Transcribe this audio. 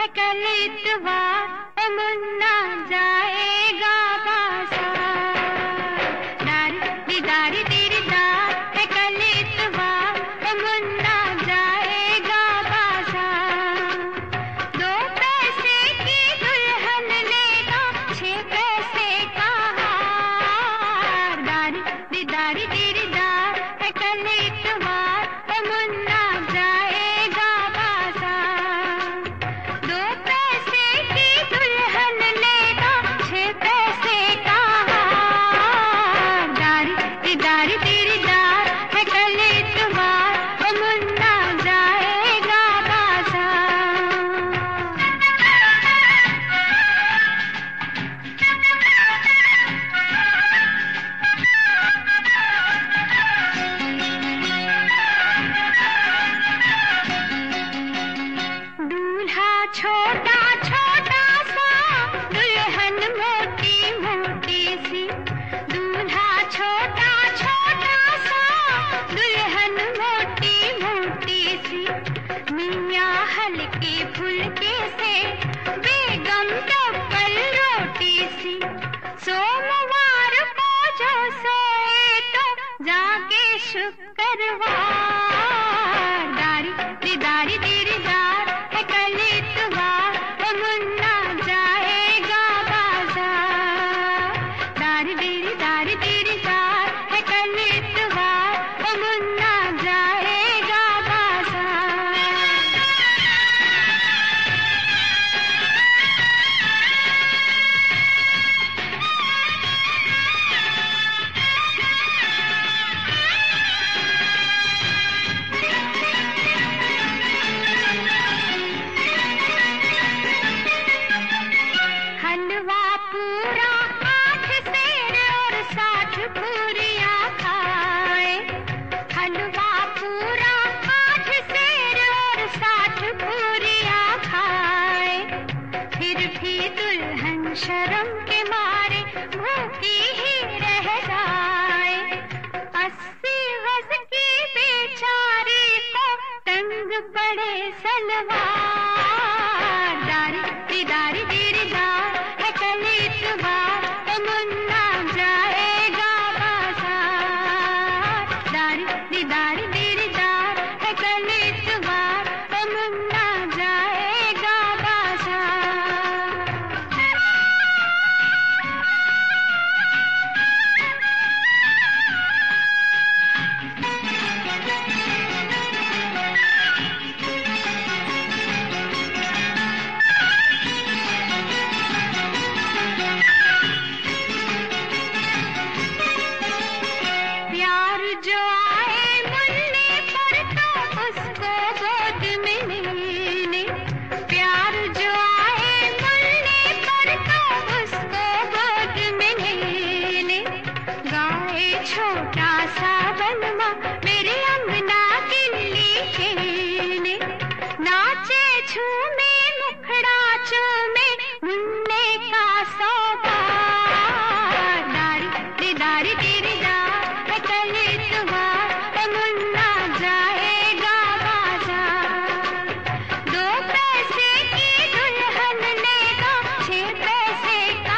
है कल इतवार, ओ मुन्ना जाएगा बाजार। दारी दीदारी तेरी दार है कल इतवार, ओ मुन्ना जाएगा बाजार। 2 पैसे की दुल्हन लेगा 6 पैसे का हार। दारी दीदारी तेरी दार है कल इतवार, ओ मुन्ना जाएगा बाजार। 2 पैसे की दुल्हन लेगा 6 पैसे का हार। दारी दीदारी तेरी दार है कल इतवार, ओ मुन्ना जाएगा बाजार। दूल्हा छोटा छोटा सा, दुल्हन मोटी मोटी सी। दूल्हा छोटा छोटा सा, दुल्हन मोटी मोटी सी। मियाँ हल्के फुल्के से, बेगम डबल रोटी सी। सोमवार को जो सोए तो जाके शुक्रवार। दारी दीदारी तेरी दार है कल इतवार, ओ मुन्ना जाएगा बाजार। दारी दीदारी तेरी दार है कल इतवार, ओ मुन्ना जाएगा बाजार। हलवा पूरा 8 सेर और 60 पूरियां खाए। हलवा पूरा 8 सेर और 60 पूरियां खाए। फिर भी दुल्हन शर्म के मारे भूखी ही रह जाए। 80 गज की बेचारी को तंग पड़े सलवार। दारी दीदारी तेरी दार है कल इतवार, ओ मुन्ना जाएगा बाजार। दारी दीदारी तेरी दार है कल इतवार, ओ मुन्ना जाएगा बाजार। प्यार जो आए मुन्ने पर तो उसको गोद में लेने। प्यार जो आए मुन्ने पर तो उसको गोद में लेने। गाए छोटा सा बलमा मेरे अंगना दिल्ली खेने। नाचे झूमे मुखड़ा चूमे मुन्ने का सौगार। दारी दीदारी तेरी दार है कल इतवार, ओ मुन्ना जाएगा बाजार। 2 पैसे की दुल्हन लेगा 6 पैसे का